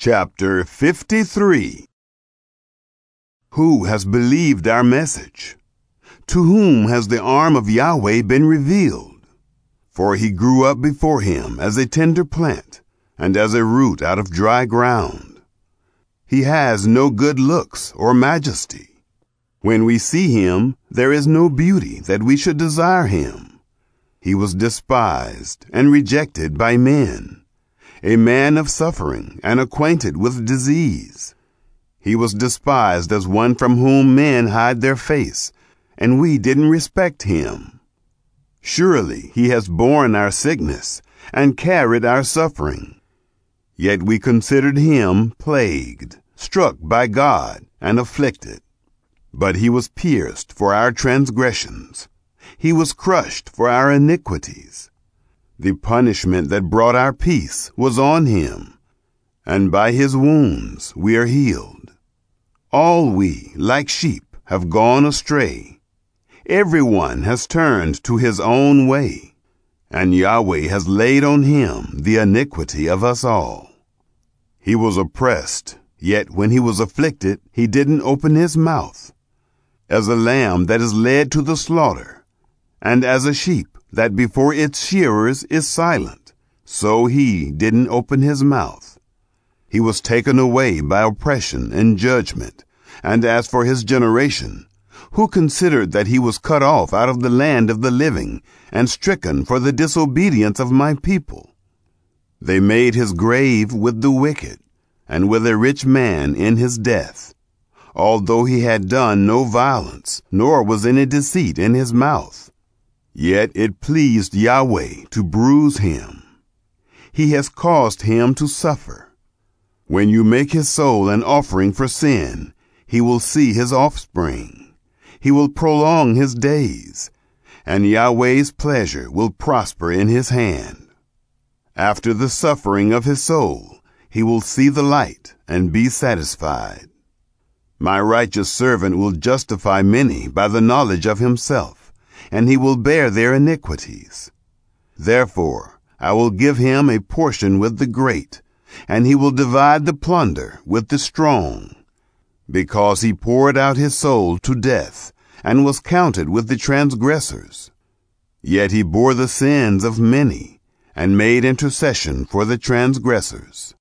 Chapter 53. Who has believed our message? To whom has the arm of Yahweh been revealed? For he grew up before him as a tender plant, and as a root out of dry ground. He has no good looks or majesty. When we see him, there is no beauty that we should desire him. He was despised and rejected by men, a man of suffering and acquainted with disease. He was despised as one from whom men hide their face, and we didn't respect him. Surely he has borne our sickness and carried our suffering. Yet we considered him plagued, struck by God, and afflicted. But he was pierced for our transgressions. He was crushed for our iniquities. The punishment that brought our peace was on him, and by his wounds we are healed. All we, like sheep, have gone astray. Everyone has turned to his own way, and Yahweh has laid on him the iniquity of us all. He was oppressed, yet when he was afflicted, he didn't open his mouth. As a lamb that is led to the slaughter, and as a sheep that before its shearers is silent, so he didn't open his mouth. He was taken away by oppression and judgment. And as for his generation, who considered that he was cut off out of the land of the living, and stricken for the disobedience of my people? They made his grave with the wicked, and with a rich man in his death, although he had done no violence, nor was any deceit in his mouth. Yet it pleased Yahweh to bruise him. He has caused him to suffer. When you make his soul an offering for sin, he will see his offspring. He will prolong his days, and Yahweh's pleasure will prosper in his hand. After the suffering of his soul, he will see the light and be satisfied. My righteous servant will justify many by the knowledge of himself, and he will bear their iniquities. Therefore I will give him a portion with the great, and he will divide the plunder with the strong, because he poured out his soul to death, and was counted with the transgressors. Yet he bore the sins of many, and made intercession for the transgressors.